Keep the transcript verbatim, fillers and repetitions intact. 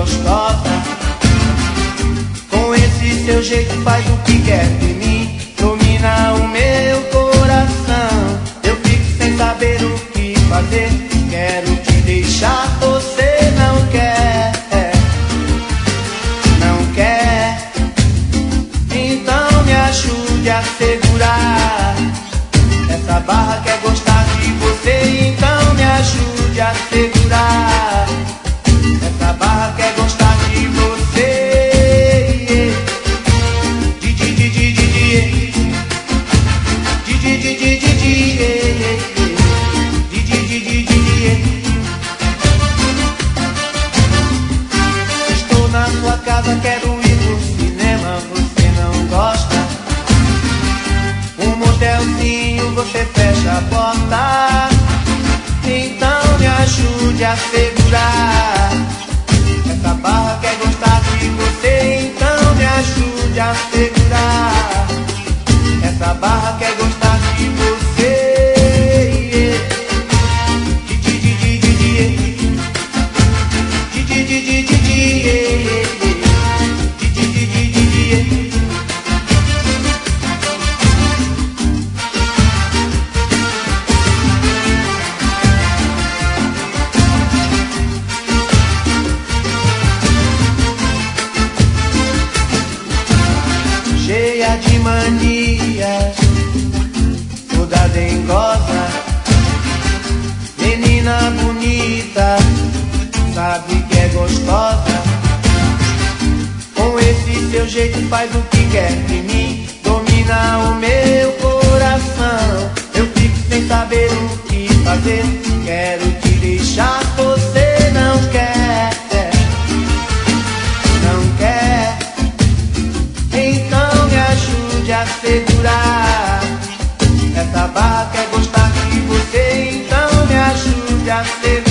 gostosa. Com esse seu jeito faz o que quer de mim, domina o meu coração. Eu fico sem saber o que fazer, quero te deixar, você não quer, não quer. Então me ajude a segurar essa barra, quer gostar de você. Então me ajude a segurar essa barra, quer gostar de você. Di di di di di di di di di di di di di di di. Estou na sua casa, quero ir pro cinema, você não gosta. Um motelzinho, você fecha a porta. Então me ajude a segurar essa barra, quer gostar de você. Então me ajude a segurar essa barra, quer gostar de você. Di di di di di di di di di di di di. Cheia de manias, toda dengosa, menina bonita, sabe que é gostosa. Com esse seu jeito faz o que quer de mim, domina o meu coração. Eu fico sem saber o que fazer, quero te deixar, você não quer, não quer. Então me ajude a segurar essa barra, quer gostar de você. Então me ajude a segurar